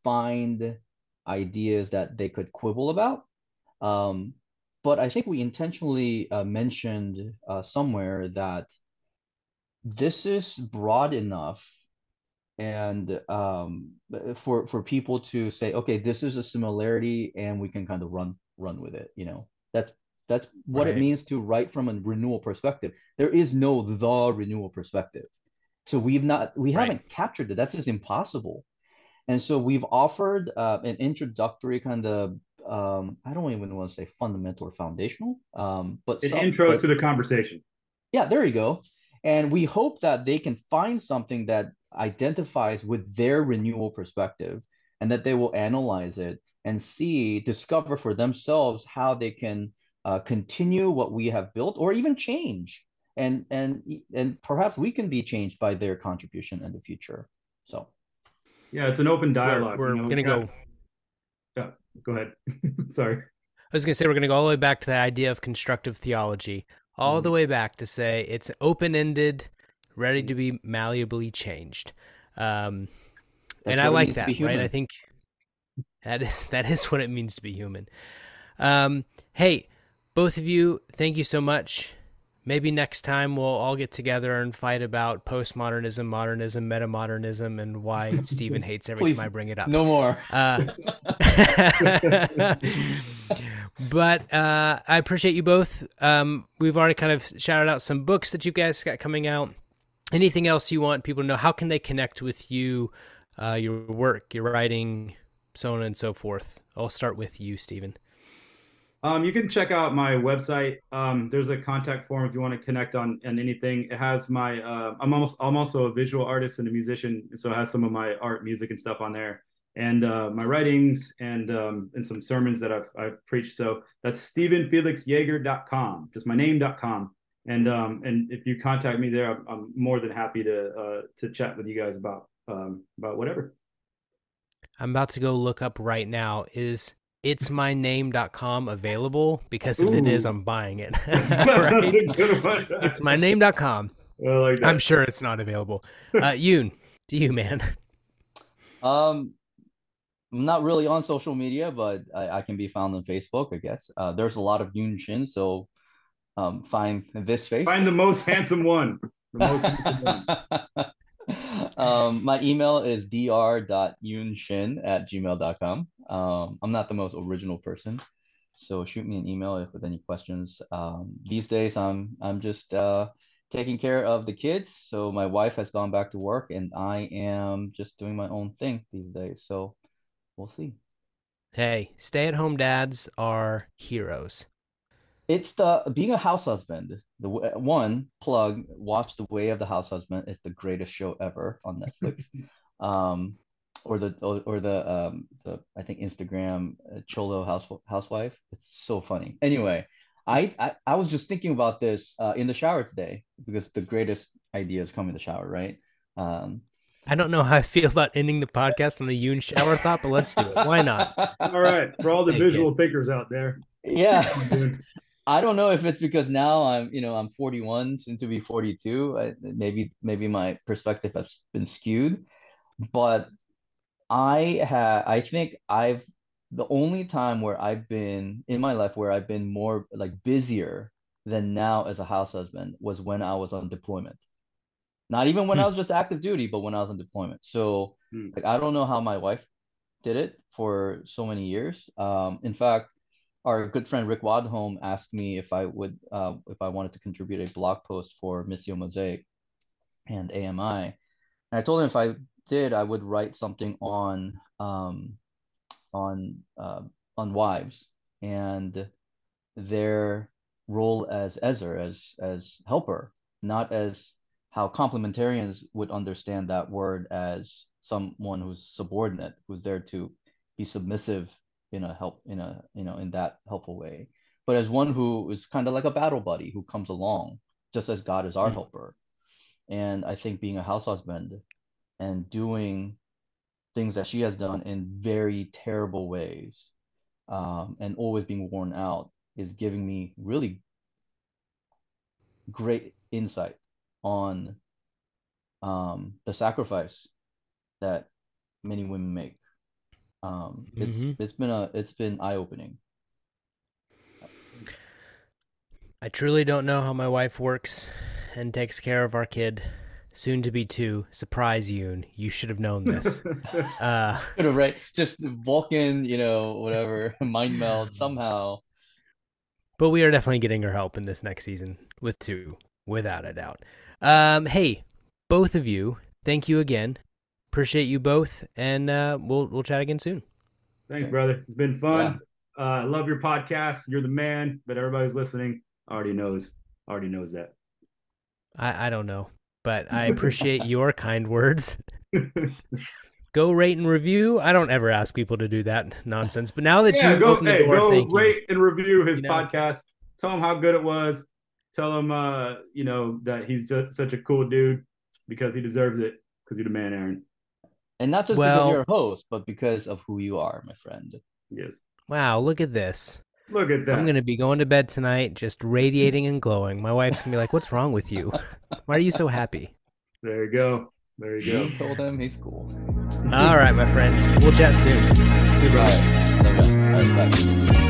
S4: find ideas that they could quibble about. Um, but I think we intentionally uh, mentioned uh, somewhere that this is broad enough and um, for for people to say, okay, this is a similarity, and we can kind of run run with it. You know, that's that's what right. it means to write from a renewal perspective. There is no the renewal perspective, so we've not we right. haven't captured it. That's just impossible. And so we've offered uh, an introductory kind of um, I don't even want to say fundamental or foundational, um, but
S3: an
S4: some,
S3: intro
S4: but,
S3: to the conversation.
S4: Yeah, there you go. And we hope that they can find something that identifies with their renewal perspective, and that they will analyze it and see, discover for themselves how they can uh, continue what we have built, or even change. And and and perhaps we can be changed by their contribution in the future. So,
S3: yeah, it's an open dialogue.
S2: We're, we're
S3: you know?
S2: gonna
S3: yeah.
S2: go.
S3: Yeah, go ahead. Sorry.
S2: I was going to say we're going to go all the way back to the idea of constructive theology, all
S3: Mm-hmm.
S2: the way back to say it's open-ended, ready to be malleably changed. Um,
S4: That's
S2: and I
S4: what it
S2: like
S4: means to
S2: that,
S4: be
S2: right?
S4: human.
S2: I think that is that is what it means to be human. Um, hey, both of you, thank you so much. Maybe next time we'll all get together and fight about postmodernism, modernism, metamodernism, and why Stephen hates every
S4: Please,
S2: time I bring it up.
S4: no more.
S2: Uh, but uh, I appreciate you both. Um, we've already kind of shouted out some books that you guys got coming out. Anything else you want people to know? How can they connect with you, uh, your work, your writing, so on and so forth? I'll start with you, Stephen.
S3: Um, you can check out my website. Um, there's a contact form if you want to connect on, on anything. It has my, uh, I'm almost, I'm also a visual artist and a musician. So it has some of my art, music and stuff on there, and uh, my writings and, um, and some sermons that I've, I've preached. So that's stephen felix jaeger dot com, just my name dot com. And, um, and if you contact me there, I'm, I'm more than happy to, uh, to chat with you guys about, um, about whatever.
S2: I'm about to go look up right now. Is it's my name dot com available? Because if it is,
S3: Ooh.
S2: I'm buying it.
S3: Right?
S2: It's my name dot com.
S3: I like that.
S2: I'm sure it's not available. Uh, Yoon, to you, man.
S4: Um, I'm not really on social media, but I, I can be found on Facebook, I guess. Uh, there's a lot of Yoon Shin, so um, find this face.
S3: Find the most handsome one. The most handsome one.
S4: um, my email is d r dot yunshin at gmail dot com. Um, I'm not the most original person, so shoot me an email if with any questions. Um, these days, I'm I'm just uh, taking care of the kids. So my wife has gone back to work, and I am just doing my own thing these days. So we'll see.
S2: Hey, stay-at-home dads are heroes.
S4: It's the being a house husband. The one plug, watch The Way of the House Husband. It's the greatest show ever on Netflix. um, or the or, or the um the I think Instagram uh, Cholo house housewife. It's so funny. Anyway, I I, I was just thinking about this uh, in the shower today because the greatest ideas come in the shower, right? Um,
S2: I don't know how I feel about ending the podcast on a Yoon shower thought, but let's do it. Why not?
S3: All right, for all the
S2: Take
S3: visual
S2: it.
S3: thinkers out there.
S4: Yeah. I don't know if it's because now I'm, you know, I'm forty-one, soon to be forty-two. I, maybe, maybe my perspective has been skewed, but I have, I think I've, the only time where I've been in my life where I've been more like busier than now as a house husband was when I was on deployment. Not even when
S2: Hmm.
S4: I was just active duty, but when I was on deployment. So,
S3: Hmm.
S4: like, I don't know how my wife did it for so many years. Um, in fact, our good friend Rick Wadholm asked me if I would uh, if I wanted to contribute a blog post for Missio Mosaic and A M I. And I told him if I did, I would write something on um, on uh, on wives and their role as Ezer, as as helper, not as how complementarians would understand that word as someone who's subordinate, who's there to be submissive in a help in a you know in that helpful way, but as one who is kind of like a battle buddy who comes along, just as God is our
S2: Hmm.
S4: helper. And I think being a house husband and doing things that she has done in very terrible ways, um, and always being worn out is giving me really great insight on um, the sacrifice that many women make. Um, it's
S2: Mhm.
S4: it's been a it's been eye opening.
S2: I truly don't know how my wife works and takes care of our kid, soon to be two. Surprise, Yoon. You should have known this. uh,
S4: Right? Just Vulcan, you know, whatever, mind meld somehow.
S2: but we are definitely getting her help in this next season with two, without a doubt. Um, hey, both of you, thank you again. Appreciate you both, and uh, we'll we'll chat again soon.
S3: Thanks, brother. It's been fun. Uh, I love your podcast. You're the man, but everybody's listening already knows. Already knows that.
S2: I, I don't know, but I appreciate your kind words. Go rate and review. I don't ever ask people to do that nonsense, but now that
S3: yeah,
S2: you
S3: go,
S2: opened the
S3: hey,
S2: door,
S3: go
S2: thank
S3: rate
S2: you.
S3: and review his
S2: You know?
S3: podcast. Tell him how good it was. Tell him, uh, you know, that he's just such a cool dude because he deserves it because you're the man, Aaron.
S4: And not just
S2: Well-
S4: because you're a host, but because of who you are, my friend.
S3: Yes.
S2: Wow, look at this.
S3: Look at that.
S2: I'm going to be going to bed tonight just radiating and glowing. My wife's going to be like, what's wrong with you? Why are you so happy?
S3: There you go. There you go.
S4: You told him he's cool.
S2: All right, my friends. We'll chat soon.
S4: All right. All right. Bye.